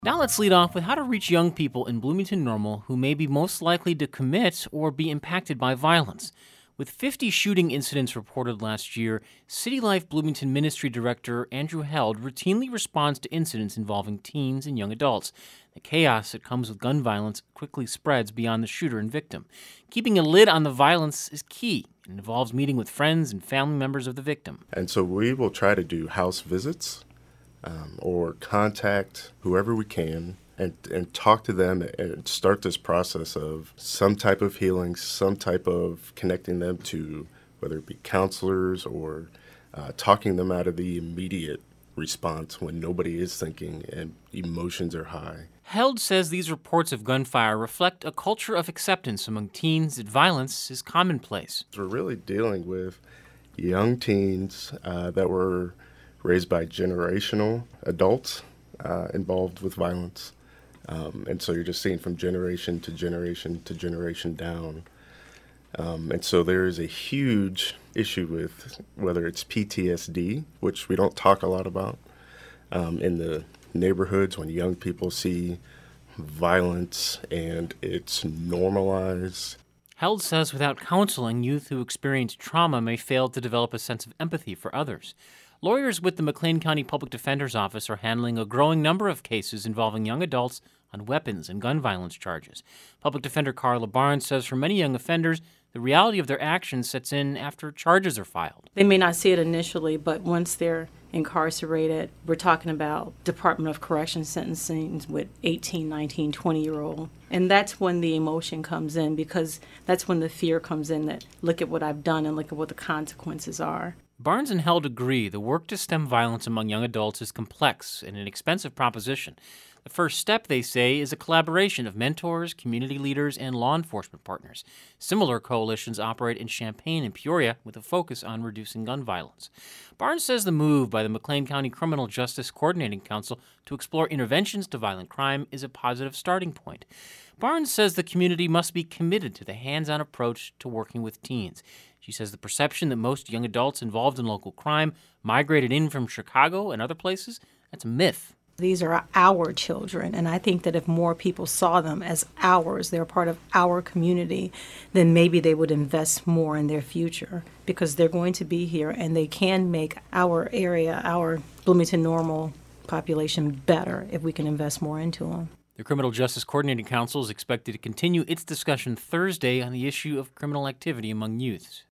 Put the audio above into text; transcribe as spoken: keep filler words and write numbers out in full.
Now let's lead off with how to reach young people in Bloomington Normal who may be most likely to commit or be impacted by violence. With fifty shooting incidents reported last year, City Life Bloomington Ministry Director Andrew Held routinely responds to incidents involving teens and young adults. The chaos that comes with gun violence quickly spreads beyond the shooter and victim. Keeping a lid on the violence is key. It involves meeting with friends and family members of the victim. And so we will try to do house visits um, or contact whoever we can and, and talk to them and start this process of some type of healing, some type of connecting them to whether it be counselors or uh, talking them out of the immediate response when nobody is thinking and emotions are high. Held says these reports of gunfire reflect a culture of acceptance among teens that violence is commonplace. We're really dealing with young teens uh, that were raised by generational adults uh, involved with violence. Um, and so you're just seeing from generation to generation to generation down. Um, and so there is a huge issue with whether it's P T S D, which we don't talk a lot about, um, in the neighborhoods when young people see violence and it's normalized. Held says without counseling, youth who experience trauma may fail to develop a sense of empathy for others. Lawyers with the McLean County Public Defender's Office are handling a growing number of cases involving young adults on weapons and gun violence charges. Public Defender Carla Barnes says for many young offenders, the reality of their actions sets in after charges are filed. They may not see it initially, but once they're incarcerated, we're talking about Department of Corrections sentencing with eighteen, nineteen, twenty-year-old. And that's when the emotion comes in, because that's when the fear comes in that look at what I've done and look at what the consequences are. Barnes and Held agree the work to stem violence among young adults is complex and an expensive proposition. The first step, they say, is a collaboration of mentors, community leaders, and law enforcement partners. Similar coalitions operate in Champaign and Peoria with a focus on reducing gun violence. Barnes says the move by the McLean County Criminal Justice Coordinating Council to explore interventions to violent crime is a positive starting point. Barnes says the community must be committed to the hands-on approach to working with teens. She says the perception that most young adults involved in local crime migrated in from Chicago and other places, that's a myth. These are our children, and I think that if more people saw them as ours, they're part of our community, then maybe they would invest more in their future, because they're going to be here and they can make our area, our Bloomington Normal population better if we can invest more into them. The Criminal Justice Coordinating Council is expected to continue its discussion Thursday on the issue of criminal activity among youths.